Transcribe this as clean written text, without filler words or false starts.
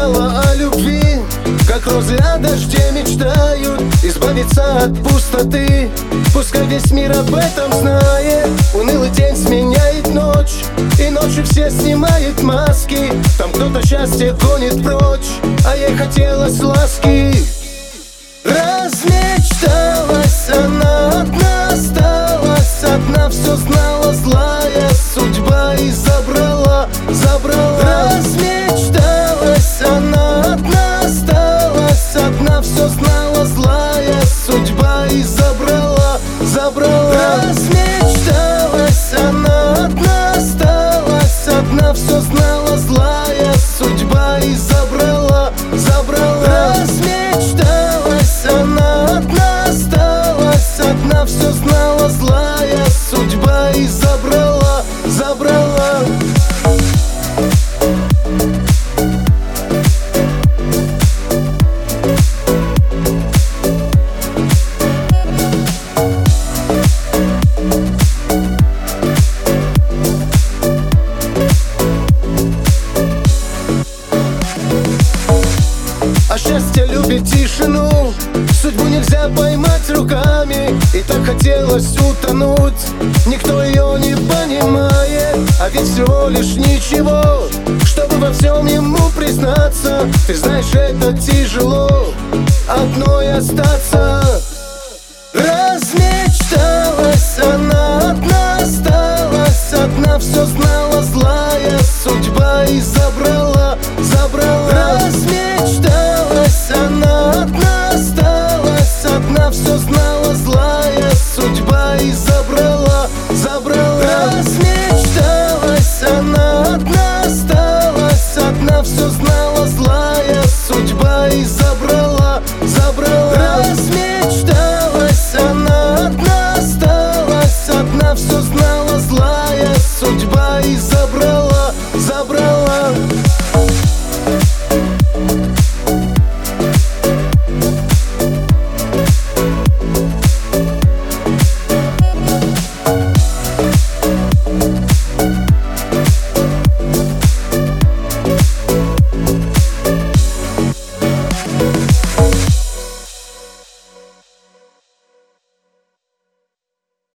мечтала о любви, как розы о дожде мечтают избавиться от пустоты. Пускай весь мир об этом знает. Унылый день сменяет ночь, и ночью все снимают маски. Там кто-то счастье гонит прочь, а ей хотелось ласки. Размечталась она одна, осталась одна. Все знала злая судьба и забрала. Размечталась она одна, осталась одна. Все знала злая судьба и забрала. Размечталась она одна, осталась одна. Все знала злая судьба и забрала. Размечталась она одна, осталась одна. Все знала злая судьба и забрала. А счастье любит тишину, судьбу нельзя поймать руками. И так хотелось утонуть, никто ее не понимает. А ведь всего лишь ничего, чтобы во всем ему признаться. Ты знаешь, это тяжело, одной остаться. Размечталась она одна, осталась одна. Все знала злая судьба и забрала.